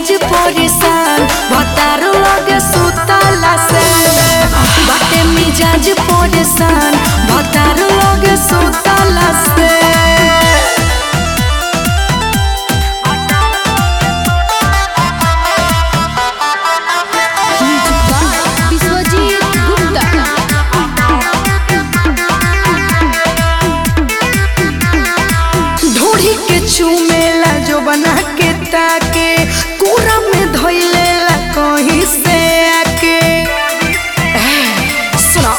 मिजाज परेशान भतार लगे सुतला से बाटे मिजाज परेशान भतार लगे सुतला से। ढूढ़ी के चूमेला जो बना के ताके पूरा में धोइलेला कहीं से आके सुनो।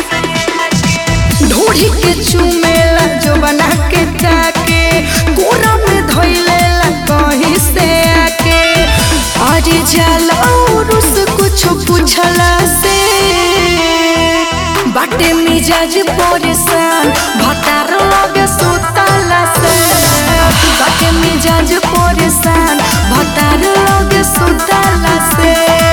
ढूढ़ी के चूमेला जो बना के ताके पूरा में धोइलेला कहीं से आके अरे जाला और उस कुछ पूछला से बाटे मिजाज परेशान भतार लगे सुतला से बाटे मिजाज परेशान भतार लगे सुतला से।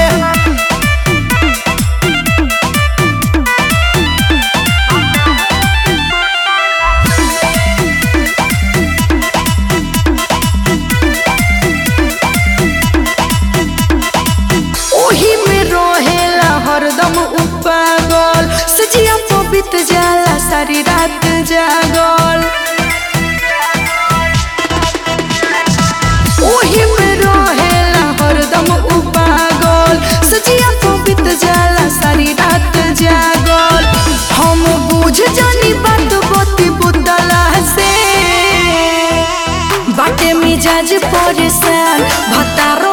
ओही में रहेला हरदम उपागल सजिया पबित जाला सारी रात जागल। ओही में रहेला हरदम उपागल सजिया पबित जाला सारी रात जागल। हम बुझ जानी बात बती बुतला से बाटे मिजाज परेशान भतार